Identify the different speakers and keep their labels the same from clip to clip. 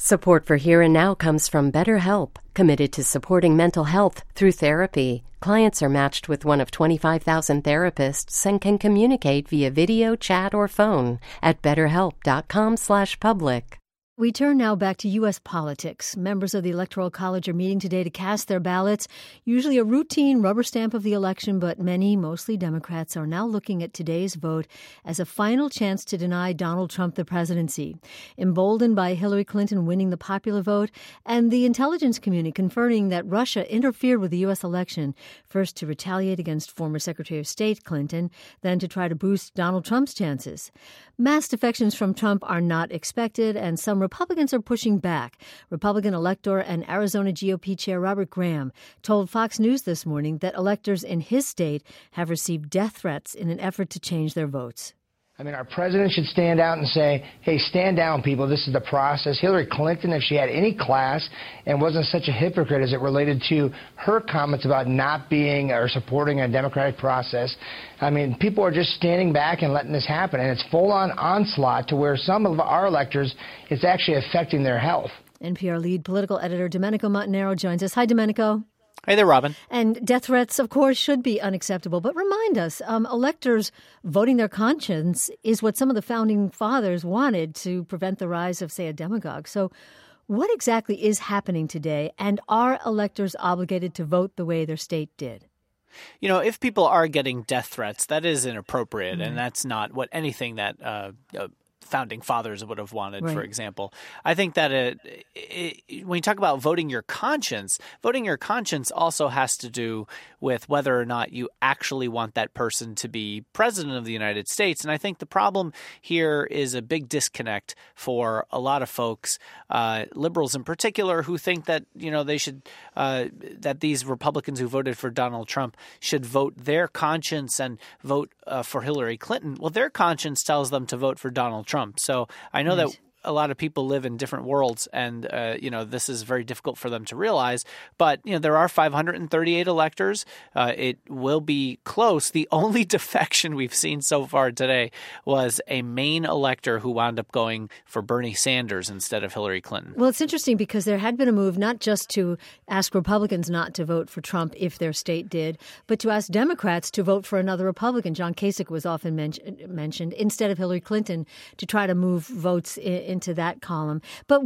Speaker 1: Support for Here and Now comes from BetterHelp, committed to supporting mental health through therapy. Clients are matched with one of 25,000 therapists and can communicate via video, chat, or phone at betterhelp.com/public.
Speaker 2: We turn now back to U.S. politics. Members of the Electoral College are meeting today to cast their ballots, usually a routine rubber stamp of the election, but many, mostly Democrats, are now looking at today's vote as a final chance to deny Donald Trump the presidency. Emboldened by Hillary Clinton winning the popular vote and the intelligence community confirming that Russia interfered with the U.S. election, first to retaliate against former Secretary of State Clinton, then to try to boost Donald Trump's chances. Mass defections from Trump are not expected, and some Republicans are pushing back. Republican elector and Arizona GOP Chair Robert Graham told Fox News this morning that electors in his state have received death threats in an effort to change their votes.
Speaker 3: I mean, our president should stand out and say, hey, stand down, people. This is the process. Hillary Clinton, if she had any class and wasn't such a hypocrite as it related to her comments about not being or supporting a democratic process, I mean, people are just standing back and letting this happen. And it's full-on onslaught to where some of our electors, it's actually affecting their health.
Speaker 2: NPR lead political editor Domenico Montanaro joins us. Hi, Domenico.
Speaker 4: Hey there, Robin.
Speaker 2: And death threats, of course, should be unacceptable. But remind us, electors voting their conscience is what some of the founding fathers wanted to prevent the rise of, say, a demagogue. So what exactly is happening today? And are electors obligated to vote the way their state did?
Speaker 4: You know, if people are getting death threats, that is inappropriate. And that's not what anything that founding fathers would have wanted, right. For example. I think that when you talk about voting your conscience also has to do with whether or not you actually want that person to be president of the United States. And I think the problem here is a big disconnect for a lot of folks, liberals in particular, who think that, you know, they should that these Republicans who voted for Donald Trump should vote their conscience and vote for Hillary Clinton. Well, their conscience tells them to vote for Donald Trump. So I know that a lot of people live in different worlds, and this is very difficult for them to realize. But there are 538 electors. It will be close. The only defection we've seen so far today was a Maine elector who wound up going for Bernie Sanders instead of Hillary Clinton.
Speaker 2: Well, it's interesting because there had been a move not just to ask Republicans not to vote for Trump if their state did, but to ask Democrats to vote for another Republican. John Kasich was often mentioned instead of Hillary Clinton to try to move votes into that column. But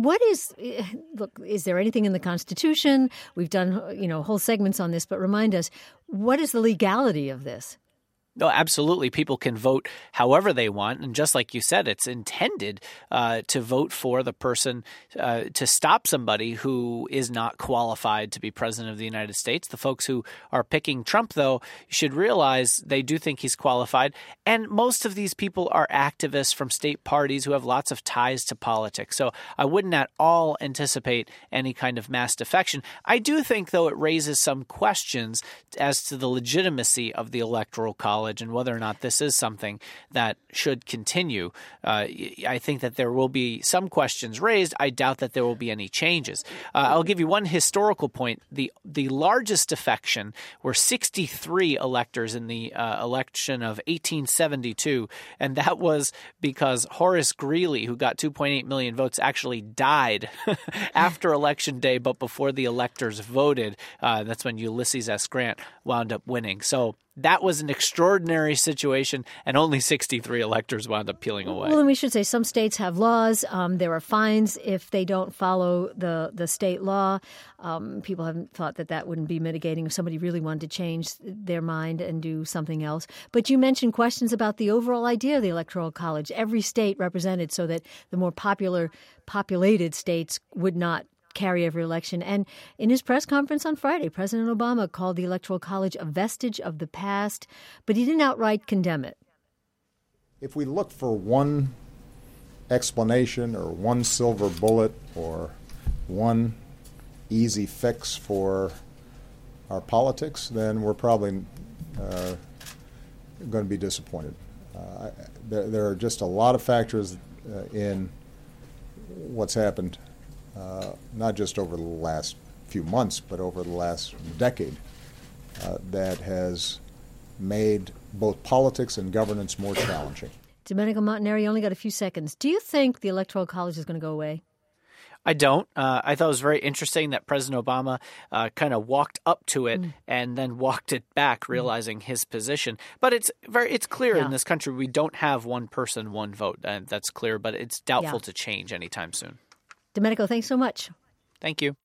Speaker 2: is there anything in the Constitution? We've done, whole segments on this, but remind us, what is the legality of this?
Speaker 4: No, absolutely. People can vote however they want. And just like you said, it's intended to vote for the person to stop somebody who is not qualified to be president of the United States. The folks who are picking Trump, though, should realize they do think he's qualified. And most of these people are activists from state parties who have lots of ties to politics. So I wouldn't at all anticipate any kind of mass defection. I do think, though, it raises some questions as to the legitimacy of the Electoral College and whether or not this is something that should continue. I think that there will be some questions raised. I doubt that there will be any changes. I'll give you one historical point. The largest defection were 63 electors in the election of 1872, and that was because Horace Greeley, who got 2.8 million votes, actually died after Election Day, but before the electors voted. That's when Ulysses S. Grant wound up winning. So that was an extraordinary situation, and only 63 electors wound up peeling away.
Speaker 2: Well, and we should say some states have laws. There are fines if they don't follow the state law. People haven't thought that wouldn't be mitigating if somebody really wanted to change their mind and do something else. But you mentioned questions about the overall idea of the Electoral College. Every state represented so that the more populated states would not carry every election. And in his press conference on Friday, President Obama called the Electoral College a vestige of the past, but he didn't outright condemn it.
Speaker 5: If we look for one explanation or one silver bullet or one easy fix for our politics, then we're probably going to be disappointed. There are just a lot of factors in what's happened not just over the last few months, but over the last decade, that has made both politics and governance more challenging.
Speaker 2: Domenico Montanaro, you only got a few seconds. Do you think the Electoral College is going to go away?
Speaker 4: I don't. I thought it was very interesting that President Obama kind of walked up to it and then walked it back, realizing his position. But it's clear in this country we don't have one person, one vote. And that's clear, but it's doubtful to change anytime soon.
Speaker 2: Domenico, thanks so much.
Speaker 4: Thank you.